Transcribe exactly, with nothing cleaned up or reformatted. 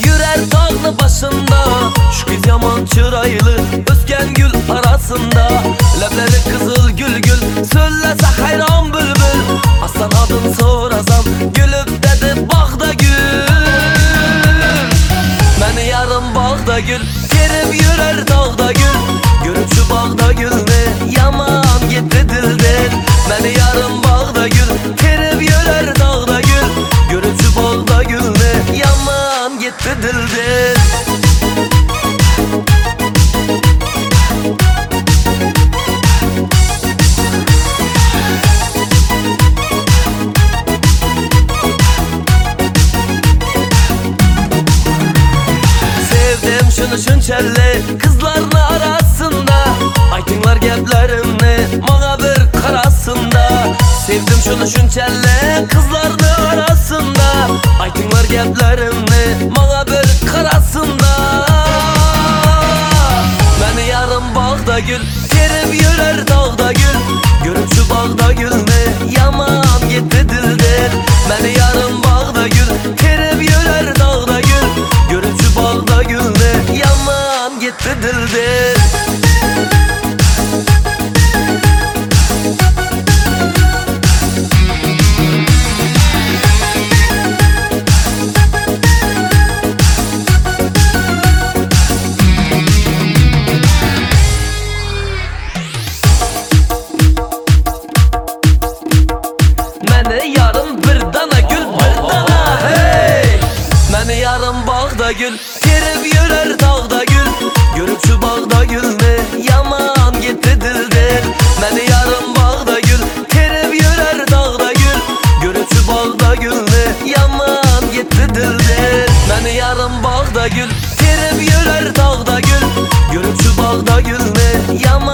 yürer dağlı başında. Şu kız yaman çıraylı ösken gül arasında. Lebleri kızıl gül gül söylese hayran bülbül. Aslan adın sorasam gülüp dedi bağda gül. Məni yarım bağda gül gerib yürer dağda gül. Görüp şu bağda gül ne yaman gitti dilden. Məni yarım bağda gül gerib yürer dağda gül. Görüp şu bağda gül ne yaman gitti dilden. Şunu şunçelle kızlarını arasında. Aytınlar geplerimni bana bir karasında. Sevdim şunu şunçelle kızlarını arasında. Aytınlar geplerimni bana bir karasında. Məni yarım bağda gül gerib yürer dağda gül. Görüp şu bağda gül ne yaman gitti dilden. Məni yarım bağda gül gerib yürer dağda gül. Görüp şu bağda gül ne yaman gitti dilden. Məni yarım bir dana gül bir dana hey. Məni yarım bağda gül gerib yürer dağda gül. Görüp şu bağda gül ne yaman gitti dilden. Məni yarım bağda gül gerib yürer dağda gül. Görüp şu bağda gül ne yaman gitti dilden. Məni yarım bağda gül gerib yürer dağda gül. Görüp şu bağda gül ne yaman